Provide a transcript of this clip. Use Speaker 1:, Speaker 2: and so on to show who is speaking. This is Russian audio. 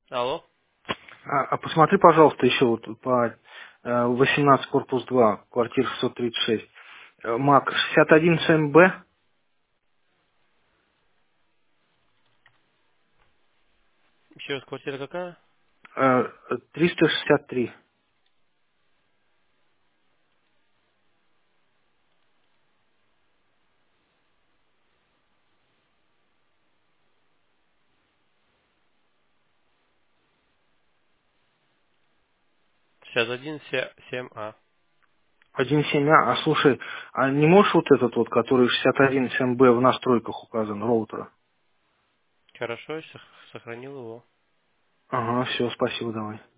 Speaker 1: Алло.
Speaker 2: Посмотри, пожалуйста, еще вот по 18 корпус 2, квартира 636. МАК 61 СМБ,
Speaker 1: Еще раз, квартира какая?
Speaker 2: 363.
Speaker 1: 61 7А.
Speaker 2: 1.7, слушай, а не можешь вот этот вот, который 61 СМБ в настройках указан, роутера?
Speaker 1: Хорошо, я сохранил его.
Speaker 2: Ага, все, спасибо, давай.